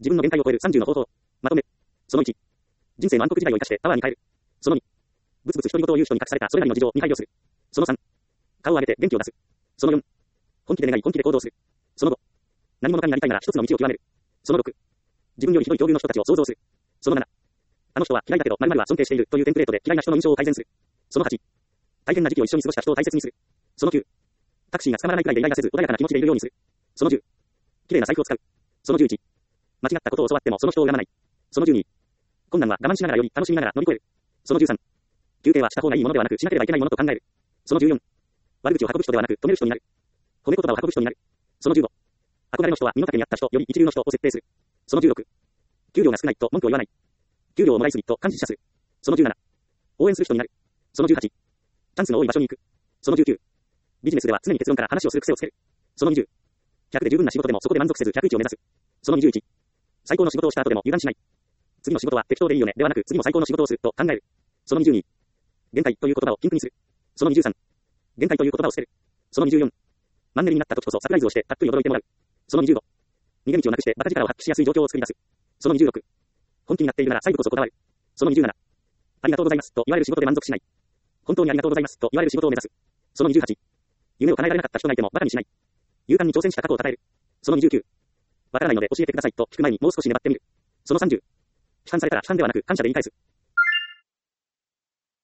自分の限界を超える30の方法。まとめ。その1。人生の暗黒時代を生かしてパワーに変える。その2。ぶつぶつ独り言を言う人に隠されたそれなりの事情に配慮する。その3。顔を上げて元気を出す。その4。本気で願い本気で行動する。その5。何者かになりたいなら一つの道を極める。その6。自分よりひどい境遇の人たちを想像する。その7。あの人は嫌いだけど〇〇は尊敬しているというテンプレートで嫌いな人の印象を改善する。その8。大変な時期を一緒に過ごした人を大切にする。その9。タクシーが捕まらないくらいでイライラせず穏やかな気持ちでいるようにする。その10。綺麗な財布を使う。その11。間違ったことを教わってもその人を恨まない。その12。困難は我慢しながらより楽しみながら乗り越える。その13。休憩はした方がいいものではなくしなければいけないものと考える。その14。悪口を運ぶ人ではなく止める人になる。褒め言葉を運ぶ人になる。その15。憧れの人は身の丈に合った人より一流の人を設定する。その16。給料が少ないと文句を言わない。給料をもらいすぎと感謝する。その17。応援する人になる。その18。チャンスの多い場所に行く。その19。ビジネスでは常に結論から話をする癖をつける。その20。100で十分な仕事でもそこで満足せず101を目指す。その21。最高の仕事をした後でも油断しない。次の仕事は適当でいいよねではなく次も最高の仕事をすると考える。その22。限界という言葉を禁句にする。その23。限界という言葉を捨てる。その24。マンネリになった時こそサプライズをしてたっぷり驚いてもらう。その25。逃げ道をなくしてバカ力を発揮しやすい状況を作り出す。その26。本気になっているなら細部こそこだわる。その27。ありがとうございますと言われる仕事で満足しない。本当にありがとうございますと言われる仕事を目指す。その28。夢を叶えられなかった人がいてもバカにしない。勇敢に挑戦した過去を称える。その29。わからないので教えてくださいと聞く前にもう少し粘ってみる。その30。批判されたら批判ではなく感謝で言い返す。